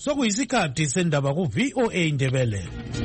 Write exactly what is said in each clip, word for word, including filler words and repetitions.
sokuyisikhathi sendaba ku V O A Ndebele.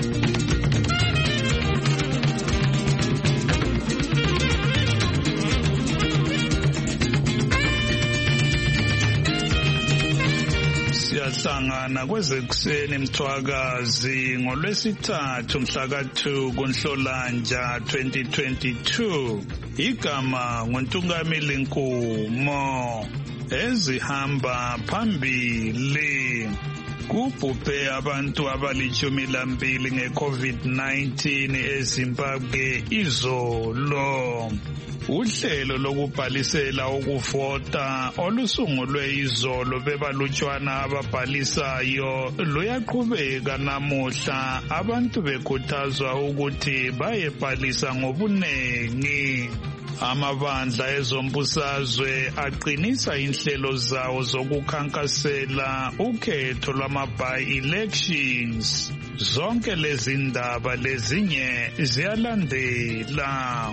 Siyahlangana kwezekuseni Mthwakazi ngolwesithathu mhla ka two kuNhlolanja twenty twenty-two. Igama nguNtungamili Nkumo. Ezihamba phambili. Kubhubhe abantu abalishumi lambili nge-COVID nineteen eZimbabwe izolo. Uhlelo lokubhalisela ukuvota olusungulwe izolo bebalutshwana ababhalisayo luyaqhubeka namuhla, abantu bekhuthazwa ukuthi bayebhalisa ngobunengi. Amabandla ezombusazwe aqinisa inhlelo zawo zokukhankasela ukhetho lwama-by-elections. Zonke lezi ndaba lezinye ziyalandela.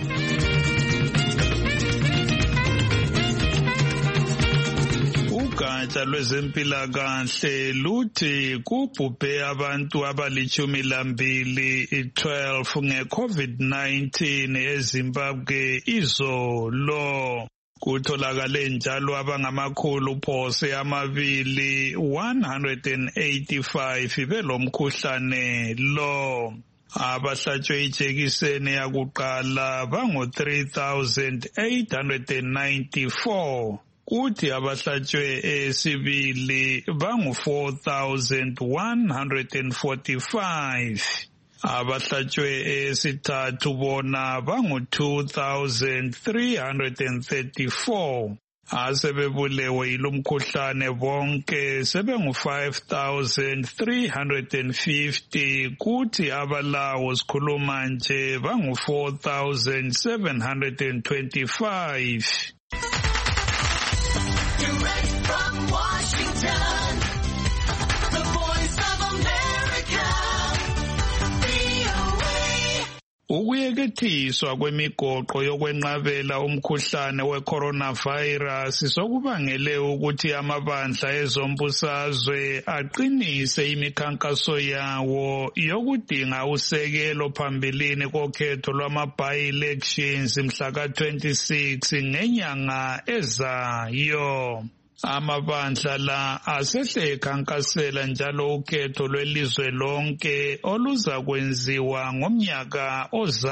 Ugatsha lwezempilakahle luthi kubhubhe abantu abalishumi lambili twelve nge-COVID nineteen eZimbabwe izolo. Kutholakale njalo abangamakhulu phose amabili one hundred eighty-five belomkhuhlane lo. Abahlatshwe ijekiseni yakuqala bangu three thousand eight hundred ninety-four. Kuthi abahlatshwe esibili bangu four thousand one hundred forty-five. Abahlatshwe esithathu bona bangu two thousand three hundred thirty-four. Asebebulewe yilomkhuhlane bonke sebengu five thousand three hundred fifty. Kuthi abalawo sikhuluma nje bangu four thousand seven hundred twenty-five. Direct from Washington, the Voice of America, V O A. Ukuyekethiswa kwemigoqo yokwenqabela umkhuhlane we-coronavirus sokubangele ukuthi amabandla ezombusazwe aqinise imikhankaso yawo yokudinga usekelo phambilini kokhetho lwama-by-elections mhla ka twenty-six ngenyanga ezayo. Amabandla la asehle ekhankasela njalo ukhetho lwelizwe lonke oluza kwenziwa ngomnyaka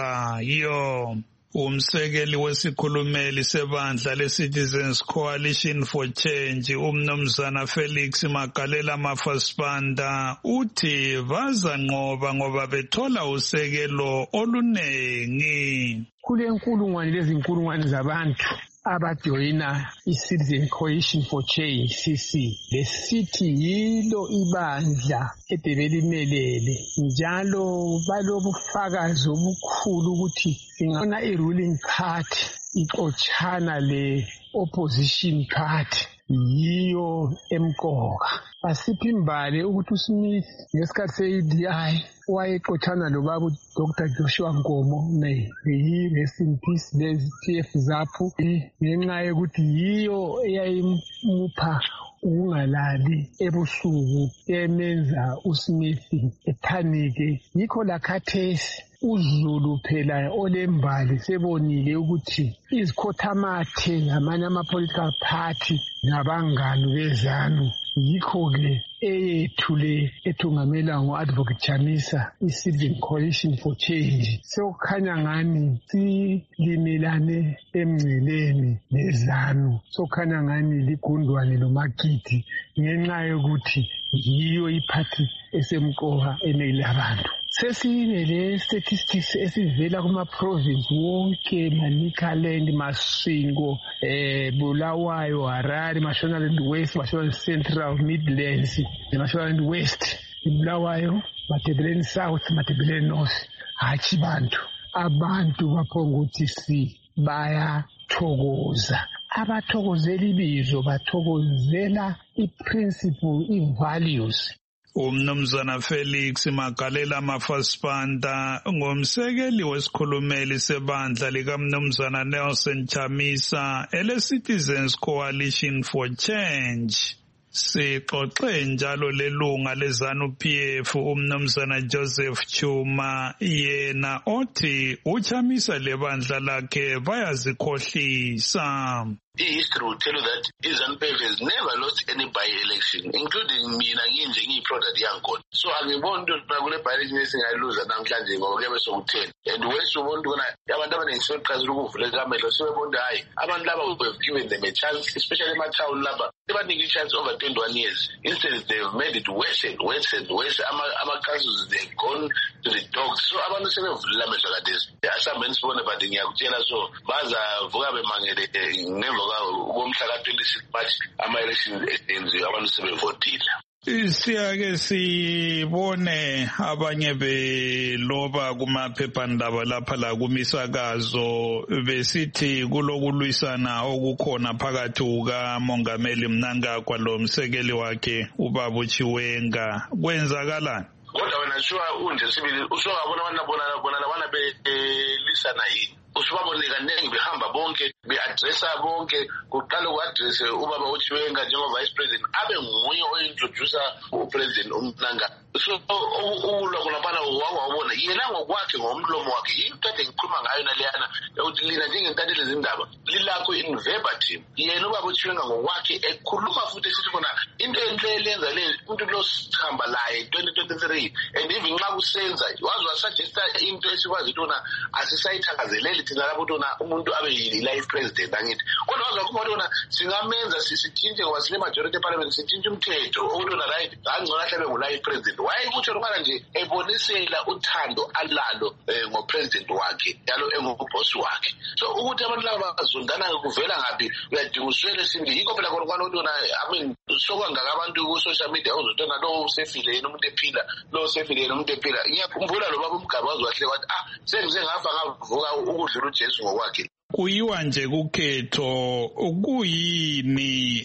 ozayo. Umsekeli wesikhulumeli sebandla le-Citizens Coalition for Change, umnumzana Felix Magalela Mafasibanda, uthi bazanqoba ngoba bethola usekelo olunengi. Kulenkulungwane lezinkulungwane zabantu abajoyina i-Citizen Coalition for Change C C. Lesithi yilo ibandla edebelimelele njalo balobufakazi obukhulu ukuthi singabona i-ruling party ixotshana le-opposition party yiyo emqoka. Basiphi imbali ukuthi uSmith ngesikhathi se-E D I wayexotshana lobaba uDoctor Joshua Nkomo May, rest in peace, le-P F ZAPU, ngenxa yokuthi yiyo eyayimupha ukungalali ebusuku emenza uSmith ephanike. Yikho lakhathesi uZulu phela olembali sebonile ukuthi izikhothamathe ngamanye ama-political party nabangani bezanu. Yikho-ke eyethu le ethungamela ngo-Advocate Chamisa, i-Citizen Coalition for Change, sokukhanya ngani silimelane emngceleni nezanu, sokukhanya ngani ligundwane lomakiti ngenxa yokuthi yiyo iphathi esemqoka eneli abantu. Sesibe le-statistics esivela kuma-province wonke, Manicaland, Masvingo, eh, Bulawayo, Harare, Mashonaland West, Mashonaland Central, Midlands, Mashonaland West, Bulawayo, Matabeleland South, Matabeleland North. Hachi bantu, abantu baphonga ukuthi si bayathokoza. Abathokozela ibizo bathokozela i-principle, i-values. Umnumzana Felix Magalela Mafasibanda ngomsekeli wesikhulumeli sebandla likaMnumzana Nelson Chamisa ele-Citizens Coalition for Change. Sixoxe njalo lelunga leZANU-P F umnumzana Joseph Chuma yena othi uchamisa lebandla lakhe bayazikhohlisa. History will tell you that ZANU-P F has never lost any by-election, including mina nginje ngiyi-product yankona. So angiboni ukuthi kule by-election esingayiluza namhlanje ngoba kuyabe sokutheni. And wese ubona ukuthi abantu abaningi sebeqazile ukuvuleka amehlo sebebona hayi abantu laba we have given them a chance, especially ema-town laba sebanika i-chance over twenty-one years. Instead they've made it worse and worse and worse. Ama-councils they've gone to the dogs. So abantu sebevulile amehlo kadesi. Asambeni sibone but ngiyakutshela so bazavuka bemangele ngemva komhla twenty-six March ama-elections enziwe abantu sebevotile. Siyake sibone abanye beloba kumaphephandaba lapha la kumisakazo besithi kulokulwisana okukhona phakathi kukaMongameli Mnangagwa lo msekeli wakhe uBaba uChiwenga. Kwenzakalani? Kodwa wena shuwa unje sibili usungabona abantu bona bona labana belisana yini? Usubabone kaningi behamba bonke be-addressa bonke kuqala uku-addresse ubaba uChiwenga njengo-vice president abe nguye o-introducer upresident uMnangagwa. So ukulwa kulapana wawabona yena ngokwakhe ngomlomo wakhe into ade ngikhuluma ngayo naleyana ukuthi lina njengentantile ezindaba lilakho in verbatim yena ubaba uChiwenga ngokwakhe ekhuluma futhi esithi khona into enhle elenza le umuntu lo sihamba laye twenty twenty-three and even nxa kusenza wazi wasuggesta into esikwazi tona asisayithakazeleli thina lapho tona umuntu abe yi-life president angithi kodwa wazi wakhuluma tona singamenza sisitshintshe ngoba sile majority parliament sitshintshe umthetho okutona right angcono ahlabe ngu-life president wayekutsho lokana nje ebonisela uthando alalo ngopresident wakhe yalo engubhosi wakhe. So ukuthi abantu laba bazondana kuvela ngaphi uyadinga uswele sindi yikho phela khona kwanotona I mean sokwangaka abantu ku-social media uzotona lo usefile yena umuntu ephila lo usefile yena umuntu ephila. Ngiyakhumbula lo baba uMgaba wazi wahle wathi ah sengize ngafa ngavuka ukudlula uJesu ngokwakhe. Kuyiwa nje kukhetho kuyini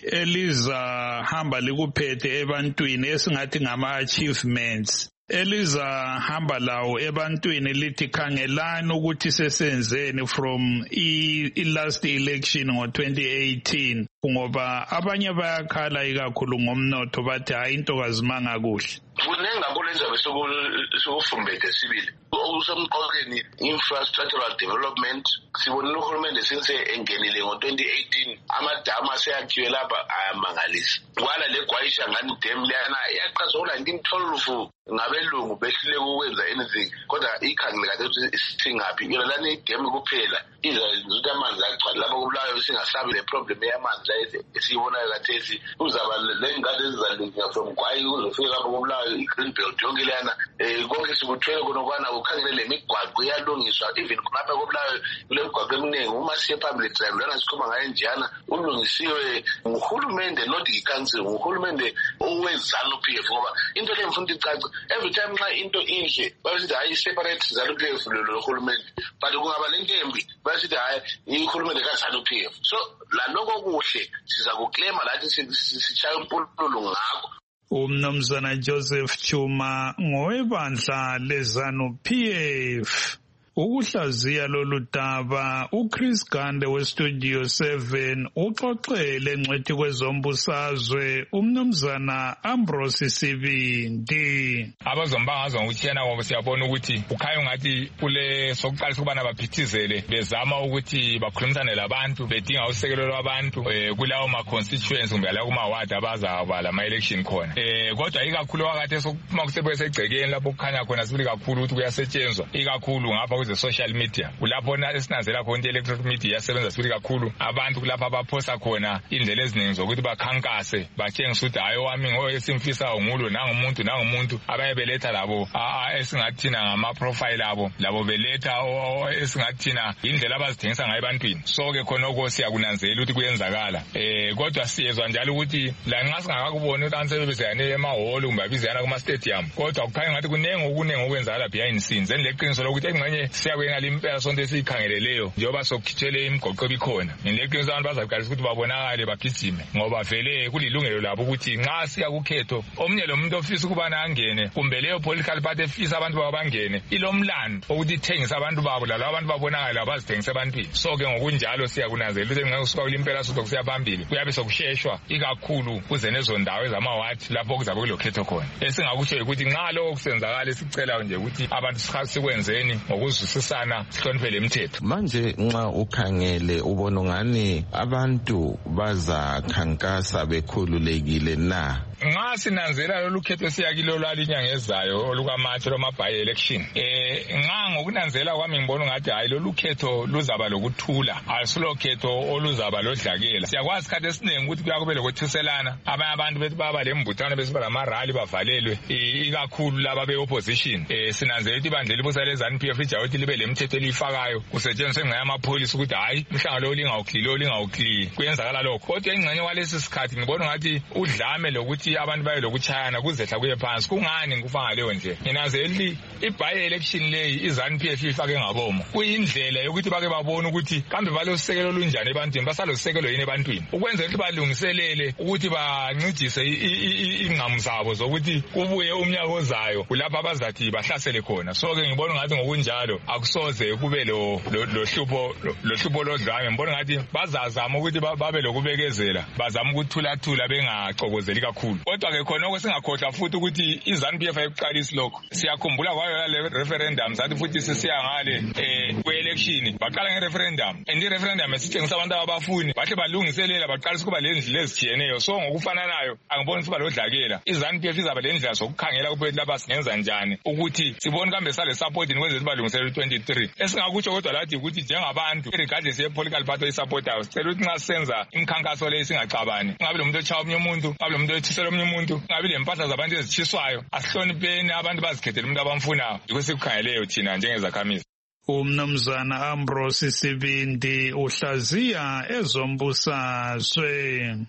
elizahamba likuphethe ebantwini esingathi ngama-achievements elizahamba lawo ebantwini lithi khangelani ukuthi sesenzeni from i-last election ngo-twenty eighteen ngoba abanye bayakhala ikakhulu ngomnotho bathi hayi into kazimanga kuhle. Kunengi kakhulu enzabe sokufumbethe sibili okusemqokeni infrastructural development sibonile uhulumende sense engenile ngo-twenty eighteen amadamu aseyakhiwe lapha ayamangalisa kwala le Gwayisha ngani dam leyana yaqhaza ngo-nineteen twelve ngabelungu behluleka ukwenza anything kodwa ikhangile kade ukuthi singaphi yona lana idam kuphela iza ukuthi amanzi agcwala lapho kubulawayo singasabi le problem yamanzi esiyibonayo kathesi uzaba le ngade ezizalinywa from Gwayi uzofika lapho kubulawayo i-green belt yonke leyana konke sikuthwele konokwana ukhangele le migwaqo iyalungiswa even khonapha kubulawayo kule migwaqo eminingi uma siye public drive lana sikhuluma ngayo njana ulungisiwe nguhulumende not i-council nguhulumende owe-ZANU-P F ngoba into le mfuna icace every time nxa into inhle basithi hayi separate ZANU-P F lo hulumende but kungaba lento embi basithi hayi ihulumende ka-ZANU-P F. So laloko kuhle siza kuklema lathi sishaya umpululo ngakho. Umnumzana Joseph Chuma ngowebandla leZANU-P F. Ukuhlaziya lolu daba uChris Gande weStudio seven uxoxele ngcwethi kwezombusazwe umnumzana Ambrose Sibindi. Abazombangazwa ngokutshena ngoba siyabona ukuthi ukhaya ngathi kule sokuqalisa ukubana baphithizele bezama ukuthi bakhulumisane labantu bedinga usekelo lwabantu kulawo ma constituency kumbe la kuma ward abazaba la election khona. Eh kodwa ikakhulu wakade sokuma kusebenzisa egcekeni lapho kukhanya khona sibili kakhulu ukuthi kuyasetshenzwa ikakhulu ngapha kwize social media kulapho esinanzela khona electronic media yasebenza sibili kakhulu abantu kulapha abaphosta khona indlela eziningi zokuthi bakhankase batshengisa ukuthi hayi wami ngoyesimfisayo ngulo nangumuntu nangumuntu abayebeletha labo esingathina ngama profile abo labo beletha esingathina indlela abazithengisa ngayo ebantwini. So ke khona oko siyakunanzela ukuthi kuyenzakala eh kodwa siyezwa njalo ukuthi la nxa singakakuboni ukuthi ansebebezane emahholo kumbe abizana kuma stadium kodwa kukhanya ngathi kunenge okunenge okwenzakala behind scenes enleqiniso lokuthi engxenye siya kwenga limpela sonke esikhangeleleyo njengoba sokukhithele imigoqo ebikhona ngineqiniso abantu bazaqalisa ukuthi babonakale bagijime ngoba vele kulilungelo labo ukuthi nxa siya kukhetho omnye lo muntu ofisa ukubana angene kumbe leyo political party efisa abantu babo bangene ilomlando ukuthi ithengisa abantu babo lalo abantu babonakala bazithengisa ebantwini so ke ngokunjalo siyakunanzela ukuthi nxa usuka kulimpela sonke kusiya phambili kuyabe sokusheshwa ikakhulu kuze nezo ndawo ezamawadi lapho kuzabe kulokhetho khona esingakusho ukuthi nxa lokho kusenzakala sicela nje ukuthi abantu sikwenzeni ngokuzwisisana sihloniphe lemithetho. Manje nxa ukhangele ubona ngani abantu bazakhankasa bekhululekile na? Nxa sinanzela lolu khetho siyakilo lwalinyanga ezayo olukamatshe lwama-by election eh nxa ngokunanzela kwami ngibona ngathi hayi lolu khetho luzaba lokuthula asilo khetho oluzaba lodlakela. Siyakwazi isikhathi esiningi ukuthi kuyakube lokuthuselana abanye abantu bethi baba lembuthano besiba lamarali bavalelwe ikakhulu laba be-opposition eh sinanzela ukuthi ibandla elibusa le-ZANU-P F lijaye ukuthi libe lemithetho eliyifakayo kusetshenziswe ngeyamapholisa ukuthi hayi umhlangano lo lingawukhili lo lingawukhili kuyenzakala lokho kodwa ingxenye walesi sikhathi ngibona ngathi udlame lokuthi abantu baye lokuchayana kuzehla kuye phansi kungani ngikufanga leyo nje nginanzela i-by election leyi i-ZANU-P F ifake ngabomo kuyindlela yokuthi bake babone ukuthi kambe balosekelo olunjani ebantwini basalosekelo yini ebantwini ukwenzela ukuthi balungiselele ukuthi bancedise ingqamu zabo zokuthi kubuye umnyaka ozayo kulapho abazathi bahlasele khona so ke ngibona ngathi ngokunjalo akusoze kube lo lohlupho lohlupho lodlame ngibona ngathi bazazama ukuthi babe lokubekezela bazama ukuthulathula bengacokozeli kakhulu kodwa ke khona okusingakhohlwa futhi ukuthi i-ZANU-P F ayiqalisi lokho siyakhumbula kwayo le referendum sathi futhi sisiya ngale eh kwe-election baqala nge-referendum and i-referendum esitshengisa abantu abafuni bahle balungiselela baqalisa ukuba lendlela ezijiyeneyo so ngokufananayo angiboni siba lodlakela i-ZANU-P F izaba lendlela zokukhangela ukuthi laba singenza njani ukuthi sibone kambe sale support nikwenze sibalungiselela twenty-three esingakutsho kodwa lathi ukuthi njengabantu regardless ye-political party oyisupportayo sicela ukuthi nxa sisenza imikhankaso leyo singacabani ngabe lo muntu otshaya omunye umuntu ngabe lo muntu othisela omunye umuntu ngabe lempahla zabantu ezitshiswayo asihlonipheni abantu bazikhethele umuntu abamfunayo yikho sikukhangeleyo thina njengezakhamizi. Umnumzana Ambrose Sibindi uhlaziya ezombusazwe.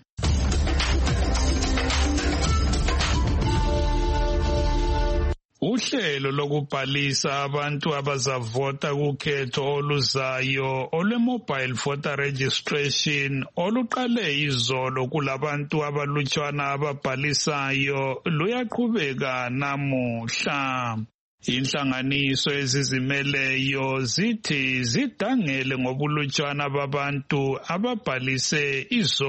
Uhlelo lokubhalisa abantu abazavota kukhetho oluzayo olwe-mobile voter registration oluqale izolo kulabantu abalutshwana ababhalisayo luyaqhubeka namuhla. Inhlanganiso ezizimeleyo zithi zidangele ngobulutshwana babantu ababhalise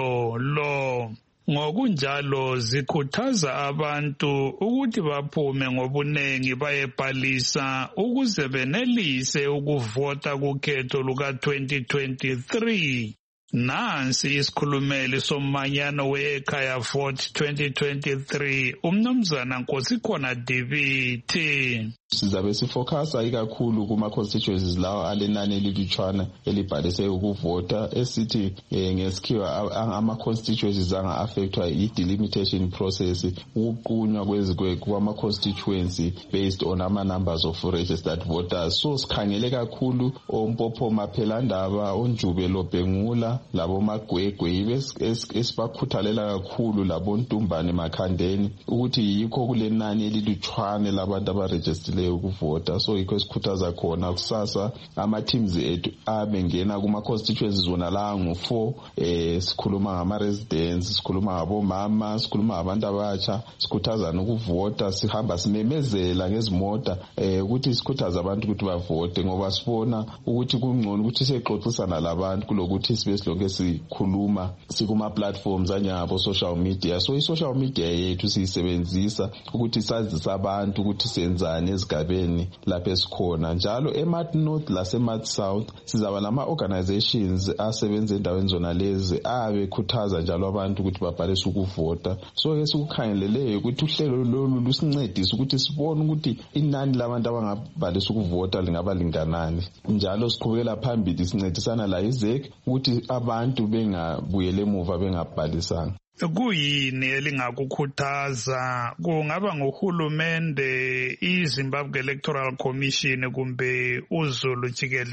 izolo. Ngokunjalo zikhuthaza abantu ukuthi baphume ngobunengi bayebhalisa ukuze benelise ukuvota kukhetho luka twenty twenty-three. Nansi isikhulumeli somanyano we-Ekhaya Vote twenty twenty-three umnumzana Nkosikhona Dibithi. Sizabe sifocusa ikakhulu kuma constituencies lawo alenani elilutshwana elibhalise ukuvota esithi ngesikhiwa ama constituencies anga affectwa i delimitation process ukuqunywa kwezikwe kwama constituency based on ama numbers of registered voters. So sikhangele kakhulu oMpopho Maphelandaba onjube loBhengula labo Magwegwe esibakhuthalela kakhulu labo Ntumbane Makhandeni ukuthi yikho kulenani elilutshwana labantu abaregistered ukuvota so yikho sikhuthaza khona kusasa ama teams ethu abengena kuma constituencies zona la ngo four eh sikhuluma ngama residents sikhuluma ngabo mama sikhuluma ngabantu abatsha sikhuthaza ukuvota sihamba simemezela ngezimota eh ukuthi sikhuthaza abantu ukuthi bavote ngoba sibona ukuthi kungcono ukuthi sixoxisana labantu kulokuthi sibe silonke sikhuluma sikuma platforms anyabo social media so i social media yethu siyisebenzisa ukuthi sazisa abantu ukuthi senzani ezigabeni lapho esikhona njalo eMat North laseMat South sizaba lama organizations asebenza endaweni zona lezi abe khuthaza njalo abantu ukuthi babhalise ukuvota so ke sikukhangeleleyo ukuthi uhlelo lolu lusincedisa ukuthi sibone ukuthi inani labantu abangabhalisa ukuvota lingaba linganani njalo siqhubekela phambili sincedisana la izek ukuthi abantu bengabuyele emuva bengabhalisanga. Kuyini elingakukhuthaza kungaba ngohulumende iZimbabwe Electoral Commission kumbe uZulu jikelele?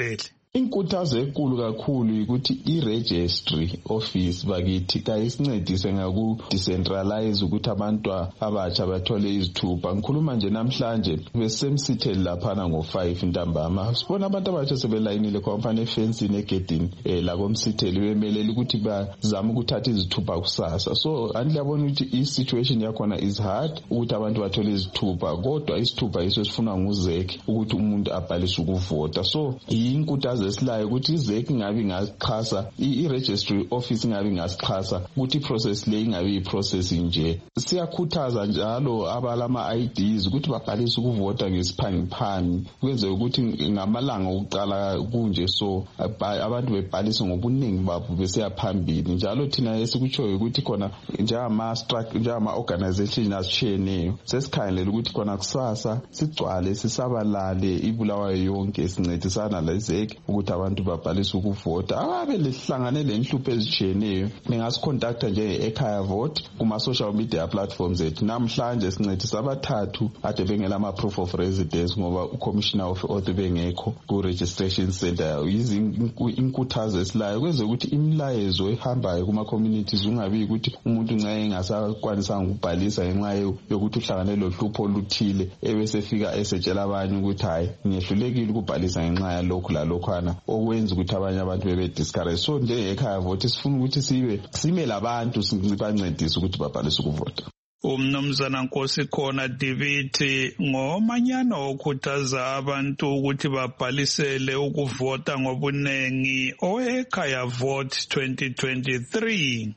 inkuthazo enkulu kakhulu ukuthi i-registry office bakithi kayisincedise ngaku-decentralize ukuthi abantu abatsha bathole izithupha. Ngikhuluma nje namhlanje besemsitheli laphana ngo-five ntambama sibona abantu abatsha sebelayinile khonapha efensini egedini um lakomsitheli bemelele ukuthi bazame ukuthatha izithupha kusasa. So andiyabona ukuthi i-situation yakhona is hard ukuthi abantu bathole izithupha, kodwa isithupha yiso sifuna nguzeki ukuthi umuntu abhalise ukuvota. So yinkuthazo esilayo ukuthi izeki ingabi ngasichasa, i-registry office ingabi ngasichasa ukuthi i-process le ingabi i-process nje. Siyakhuthaza njalo abalama-I Ds ukuthi babhalise ukuvota ngesiphangiphangi kwenzeka ukuthi ngamalanga okuqala kunje, so abantu bebhalise ngobuningi babo besiya phambili. Njalo thina esikutshoyo ukuthi khona njengama-organization azitshiyeneyo sesikhangelela ukuthi khona kusasa sigcwale sisabalale iBulawayo yonke sincedisana lezeki ukuthi abantu babhalise ukuvota. Ababe lihlangane lenhlupho ezitshiyeneyo bengasikhontacta njenge-Ekhaya Vote kuma-social media platforms ethu. Namhlanje sincedisa abathathu ade bengela ama-proof of residence ngoba ucommissioner of oath bengekho ku-registration center. Yizi inkuthazo esilayo kwenze ukuthi imilayezo ehambayo kuma-communities ungabi ukuthi umuntu nxa engasakwanisanga ukubhalisa ngenxa yokuthi uhlangane lohlupho oluthile ebesefika esetshela abanye ukuthi hayi ngehlulekile ukubhalisa ngenxa yalokhu lalokhwana, okwenza ukuthi abanye abantu bebe-discourage. So njenge-Ekhaya Vote sifuna ukuthi sibe sime labantu sibancedise ukuthi babhalise ukuvota. Umnumzana Nkosikhona Diviti ngomanyana okhuthaza abantu ukuthi babhalisele ukuvota ngobunengi oweKhaya Vote twenty twenty-three.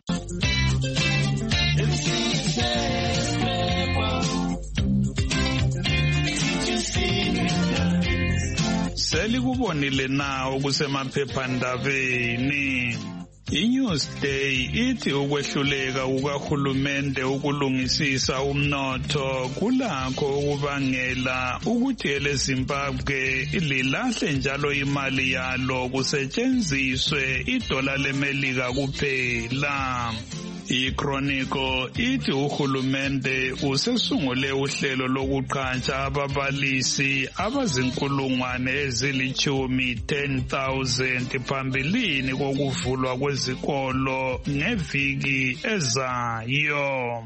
Selikubonile na okusemaphephandabeni. iNewsday ithi ukwehluleka kukahulumende ukulungisisa umnotho kulakho ukubangela ukuthi eleZimbabwe lilahle njalo imali yalo kusetshenziswe idola leMelika kuphela. iChronicle ithi uhulumende usesungule uhlelo lokuqhatsha ababalisi abazinkulungwane ezilichumi ten thousand phambilini kokuvulwa kwezikolo ngeviki ezayo.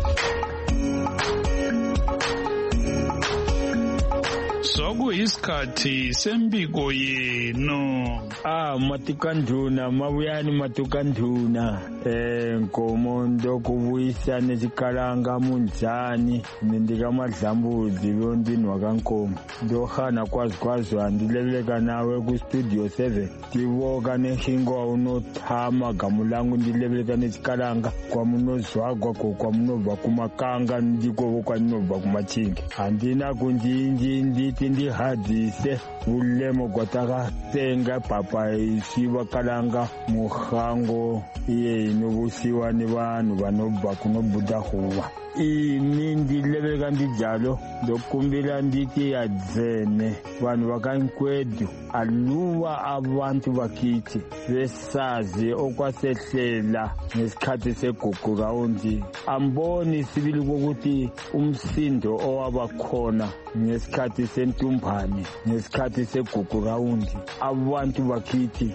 Sokuyisikhathi sembiko yenu. Ah, matukanduna mabuyani matukanduna eh ngomondo kubuyisa nezikalanga munjani nindika madlambuzi londini wakankomo ndohana kwazi kwazi andileleka nawe ku studio seven tivoka nehingo unothama gamulangu ndileleka nezikalanga kwa munozwagwa kwa munobva kumakanga ndiko kwa munobva kumachingi andina kunjinji nditi ndihadzise ulemo kwataka tenga papa isiwa kalanga muhango iye inobusiwa ni vanhu vanobva kunobudha huwa ini ndileveka ndijalo ndokumbila nditi yadzene vanhu vakankwedu aluva abantu vakithi vesazi okwasehlela ngesikhathi segugu raundi amboni sibili kokuthi umsindo owabakhona ngesikhathi sentumbane ngesikhathi segugu raundi abantu vakithi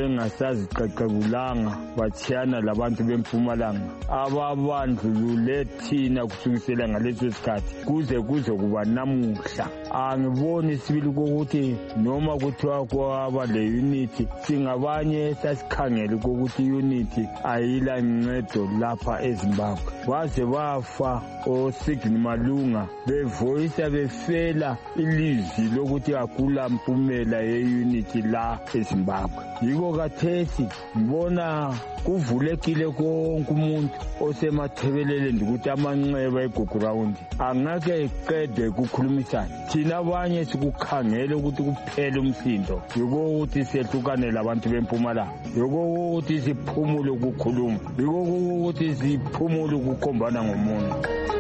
bengasaziqaqekulanga batshiyana labantu bempumalanga ababandlulule thina kusukisela ngaleso sikhathi kuze kuze kuba namuhla angiboni sibili kokuthi noma kuthiwa kwaba le unity singabanye sasikhangele kokuthi unity ayila ncedo lapha eZimbabwe baze bafa oSigni Malunga bevoice befela ilizwi lokuthi akula mpumela yeunity la eZimbabwe. Yiko kathesi ngibona kuvulekile konke umuntu osemathebelele ndikuthi amanxeba eGugu Round angake eqede ukukhulumisana thina abanye sikukhangele ukuthi kuphele umsindo yiko ukuthi siyehlukane labantu bempumalanga yiko ukuthi siphumule ukukhuluma yiko ukuthi siphumule ukukhombana ngomuntu.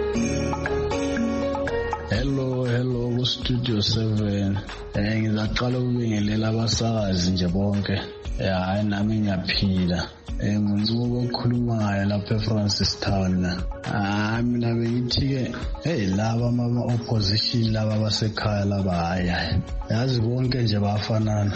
Hello hello ku Studio seven eh ngizaqala ukubingelela abasakazi nje bonke hayi nami ngiyaphila eh ngizokukhuluma ngayo lapha eFrancis Town. Ah mina bengithi ke hey laba ama opposition laba basekhaya laba haya yazi bonke nje bafanana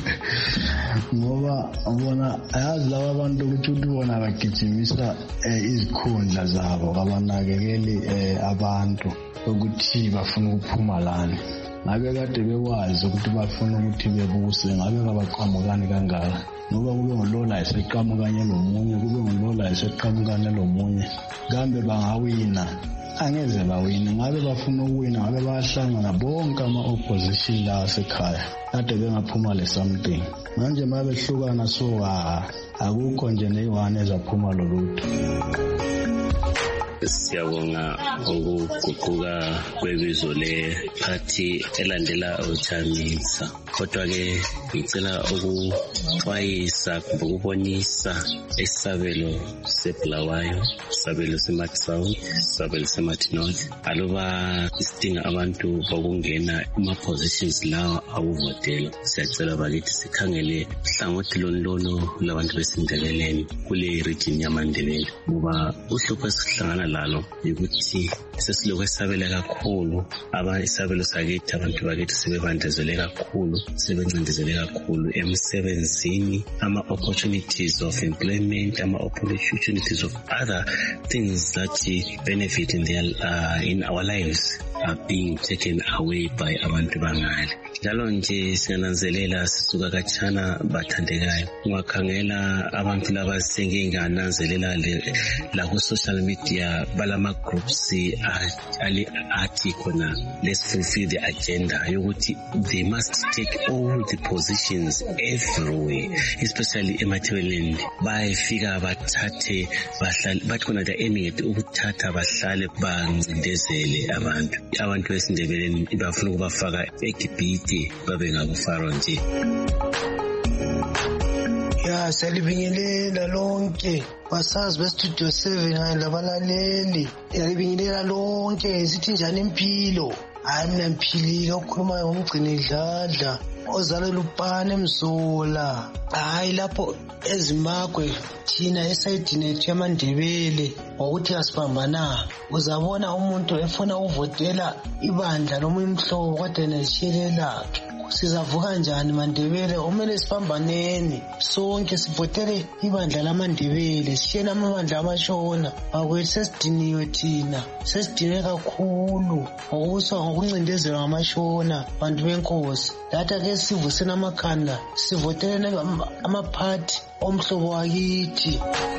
ngoba ubona yazi laba abantu ukuthi ubona bagijimisa izikhundla zabo abanakekeli abantu ukuthi bafuna ukuphuma lana ngabe kade bekwazi ukuthi bafuna ukuthi bebuse ngabe ngabaqhamukani kangaka ngoba kube ngolola eseqhamukanye lomunye kube ngolola eseqhamukanye lomunye kambe bangawina angeze bawina ngabe bafuna ukuwina ngabe bayahlangana bonke ama-opposition la asekhaya kade bengaphuma le something manje uma behlukana so akukho nje neyi-one ezaphuma lolutho. Siyabonga ukuguquka kwebizo le-party elandela uChamisa, kodwa-ke ngicela ukuxwayisa kumbe ukubonisa isabelo seBulawayo, isabelo seMarch South, isabelo seMarch North. Aluba isidinga abantu bakungena kuma-positions lawa awuvotela, siyacela bakithi sikhangele hlangothi lonlono labantu besindebeleni kule region yamaNdebele, ngoba uhlupho esihlangana lalo ukuthi sesilokhu esabela kakhulu isabelo sakithi, abantu bakithi sebebandezele kakhulu, sebencindezele kakhulu emsebenzini, ama-opportunities of employment, ama-opportunities of other things that benefit in their uh, in our lives are being taken away by abantu bangale. Njalo nje siyananzelela sisuka khatshana bathandekayo, ungakhangela abantu laba sengingananzelela la ku social media balama groups ali athi khona let's fulfill the agenda yokuthi they must take all the positions everywhere, especially emathebeleni bayefika bathathe bahlale bathi khona the aiming at ukuthatha bahlale bancindezele abantu abantu besindebeleni bafuna ukubafaka eGibhithe babe ngabufaro nje. Ya salibingelela lonke basazi bestudio seven hayi labalaleli, yalibingelela lonke sithi njani impilo. Hayi mina ngiphilile, ukukhuluma ngomgcini dladla ozalwe lupane emzola. Hayi lapho eZimbabwe thina esayidini ethu yamaNdebele ngokuthi asibambana, uzabona umuntu efuna uvotela ibandla lomunye umhlobo kodwa neshiyelela sizavuka njani maNdebele? Kumele sibambaneni sonke sivotele ibandla lamaNdebele, sishiyene amabandla amashona. Akwethu sesidiniwe thina, sesidinwe kakhulu ngokuswa ngokuncindezelwa ngamashona bantu benkosi. Lathi ake sivuseni amakhanda sivotele amaphathi omhlobo wakithi.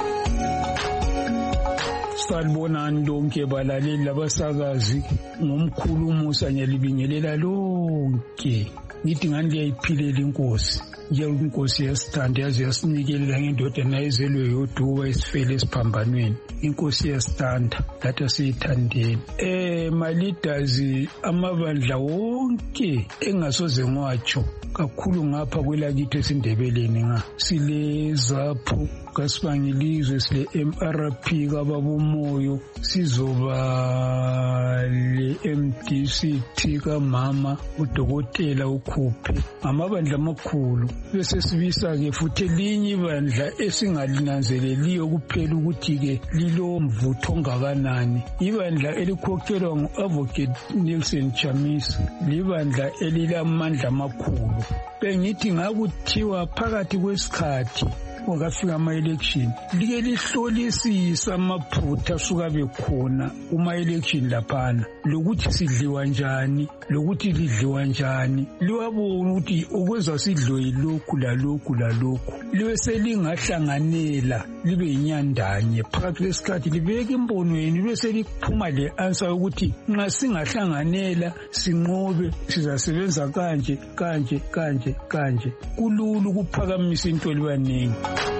Salibonani lonke balaleli labasakazi, ngomkhulu umusa ngiyalibingelela lonke. Ngithi ngani liyayiphilela inkosi, njengoba inkosi yasithanda yaze yasinikelela ngendodana ezelwe yoduba esifele esiphambanweni. Inkosi yasithanda lathi asiyithandeni. Eh my leaders, amabandla wonke engasoze ngwatsho kakhulu ngapha kwelakithi esindebeleni nga sile ZAPU kasibangilizwe, sile M R P kababomoyo, sizoba le M D C T kamama udokotela ukhuphe, amabandla amakhulu. Bese sibisa ke futhi elinye ibandla esingalinanzeleliyo kuphela ukuthi ke lilo mvutho ongakanani, ibandla elikhokhelwa ngu-Advocate Nelson Chamisa, libandla elilamandla amakhulu. Bengithi ngakuthiwa phakathi kwesikhathi wakafika ama-election like lihlolisisa amaphutha asuka bekhona kuma-election laphana, lokuthi sidliwa njani, lokuthi lidliwa njani, liwabona ukuthi okwenza sidliwe yilokhu lalokhu lalokhu, libe selingahlanganela libe yinyandanye phakathi kwesikhathi, libeke imbonweni libe seliphuma le-answer yokuthi nxa singahlanganela sinqobe sizasebenza kanje kanje kanje kanje. Kulula ukuphakamisa into libaningi.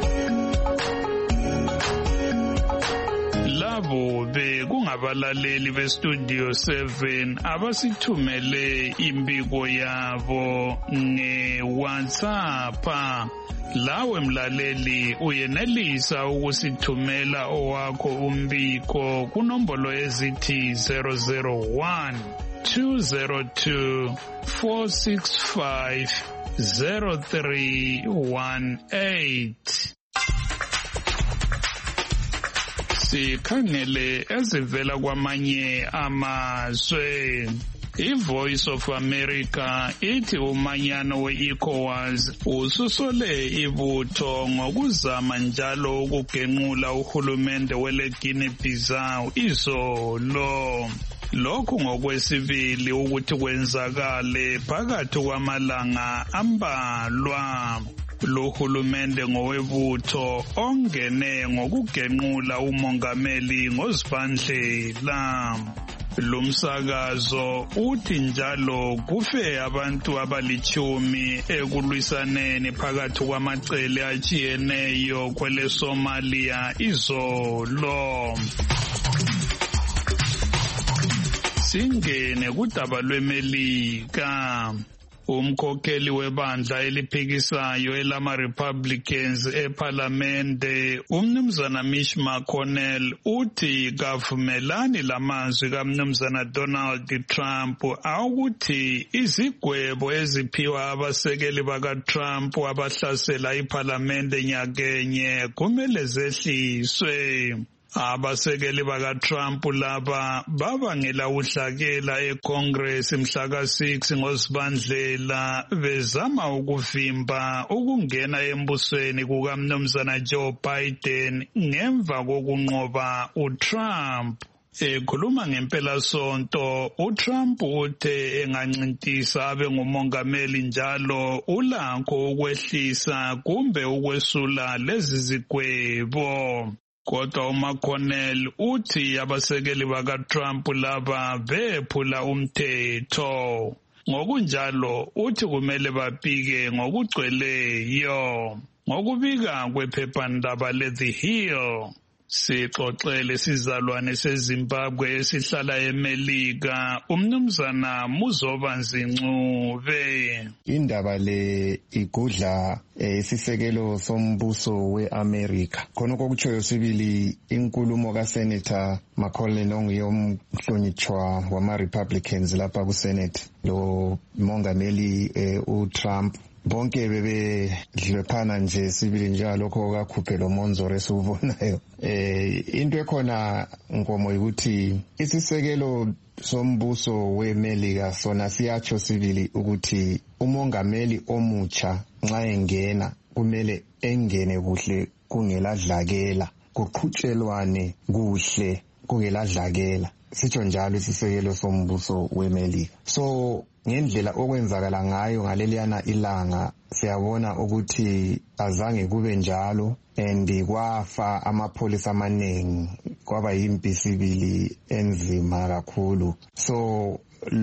Labo bekungabalaleli bestudio seven abasithumele imbiko yabo nge-WhatsApp. Lawe mlaleli uyenelisa ukusithumela owakho umbiko kunombolo ezithi zero zero one two zero two four six five zero three one eight. Sikhangele ezivela kwamanye amazwe. I-Voice of America ithi umanyano we-ECOWAS ususole ibutho ngokuzama njalo ukugenqula uhulumende wele-Guinea-Bissau izolo. Lokhu ngokwesibili ukuthi kwenzakale phakathi kwamalanga ambalwa. Lo hulumende ngowebutho ongene ngokugenqula umongameli ngoZibandlela. Lumsakazo uthi njalo kufe abantu abalichumi ekulwisaneni phakathi kwamaqele atshiyeneyo kwele Somalia izolo. Singene kudaba lweMelika. Umkhokheli webandla eliphikisayo elama-Republicans eParlamente, umnumzana Mitch McConnell, uthi kavumelani lamazwi kaMnumzana Donald Trump awukuthi izigwebo eziphiwa abasekeli bakaTrump abahlasela iParlamente nyakenye kumele zehliswe. Abasekeli bakaTrump laba babangela udlakela eCongress mhla ka six ngoZibandlela bezama ukuvimba ukungena embusweni kukaMnumzana Joe Biden ngemva kokunqoba uTrump. Ekhuluma ngempela sonto, uTrump uthe engancintisa abe ngumongameli njalo ulakho ukwehlisa kumbe ukwesula lezi zigwebo. Kodwa uMcConnell uthi abasekeli bakaTrump laba bephula umthetho. Ngokunjalo uthi kumele bapike ngokugcweleyo. Ngokubika kwephephandaba le-The Hill, sixoxele sizalwane seZimbabwe esihlala eMelika, umnumzana Muzobanzi Ncube. Indaba le igudla isisekelo sombuso weAmerica. Khonokho kutshoyo sibili inkulumo kaSenator McConnell ongiyomhlonitshwa wama-Republicans lapha kuSenate lo mongameli uTrump. Bonke bebedlephana nje sibili njalokho kakhuphe lo monzoro esiwubonayo. Eh into ekhona Nkomo ukuthi isisekelo sombuso weMelika sona siyatsho sibili ukuthi umongameli omutsha nxa engena kumele engene kuhle kungeladlakela, kuqhutshelwane kuhle kungeladlakela. Sitsho njalo isisekelo sombuso weMelika. So ngendlela okwenzakala ngayo ngaleliyana ilanga siyabona ukuthi azange kube njalo, and kwafa amapholisa amaningi, kwaba yimpi sibili enzima kakhulu. So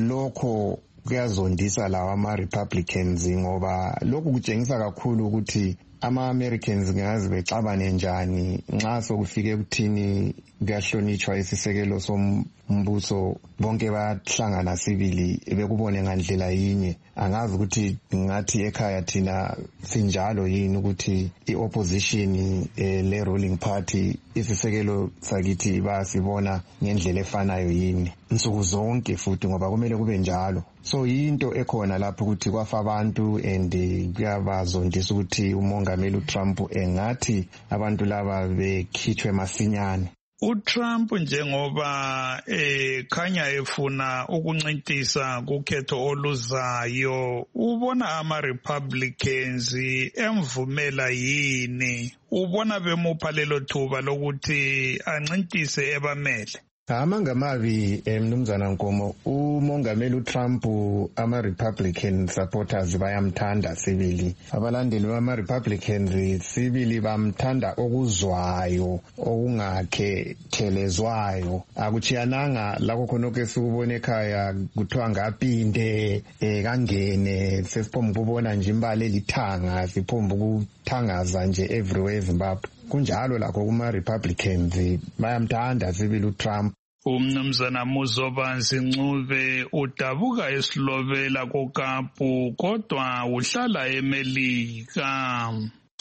lokho kuyazondisa lawa ama-Republicans ngoba lokhu kutshengisa kakhulu ukuthi ama-Americans ngazi bexabane njani nxa sokufike kuthini kuyahlonitshwa isisekelo sombuso, bonke bahlangana sibili bekubone ngandlela yinye. Angazi ukuthi ngathi ekhaya thina sinjalo yini ukuthi i-opposition eh, le ruling party isisekelo sakithi basibona ngendlela efanayo yini nsuku zonke futhi ngoba kumele kube njalo. So yinto ekhona lapho ukuthi kwafa abantu and kuyabazondisa ukuthi umongameli uTrump engathi abantu laba bekhitshwe masinyane. uTrump njengoba ekhanya efuna ukuncintisa kukhetho oluzayo, ubona ama-Republicans emvumela yini? Ubona bemupha lelo thuba lokuthi ancintise ebamele? Amanga mavi mnumzana Nkomo, umongameli uTrump ama-Republican supporters bayamthanda sibili. Abalandeli bama-Republicans sibili bamthanda okuzwayo, okungakhe thelezwayo. Akuchiyananga lakho khonoko esubone ekhaya kuthiwa ngapinde eh kangene sesiphomu kubona nje imbali elithanga, siphomba ukuthangaza nje everywhere eZimbabwe. Kunjalo lakho kuma-Republicans bayamthanda sibili uTrump. Umnumzana Muzobanzi Ncube udabuka esilobela koKapu kodwa uhlala eMelika.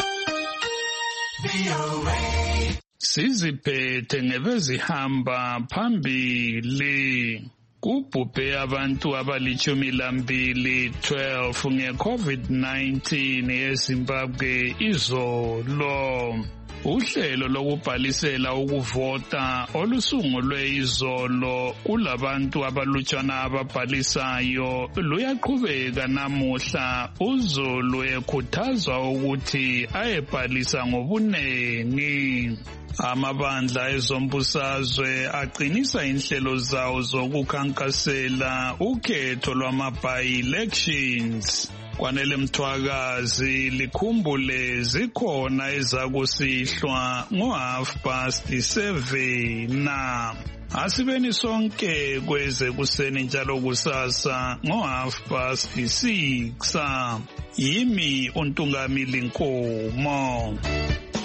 Siziphethe ngebezihamba phambili. Kubhubhe abantu abalichumi lambili twelve nge-COVID nineteen eZimbabwe izolo. Uhlelo lokubhalisela ukuvota olusungulwe izolo kulabantu abalutshwana ababhalisayo luyaqhubeka namuhla, uZulu ekhuthazwa ukuthi ayebhalisa ngobunengi. Amabandla ezombusazwe aqinisa inhlelo zawo zokukhankasela ukhetho lwama-by-elections. Kwanele Mthwakazi likhumbule zikhona ezakusihlwa ngo-half past seven na. Asibeni sonke kweze kuseni njalo kusasa ngo-half past six. Yimi uNtungamili Nkomo.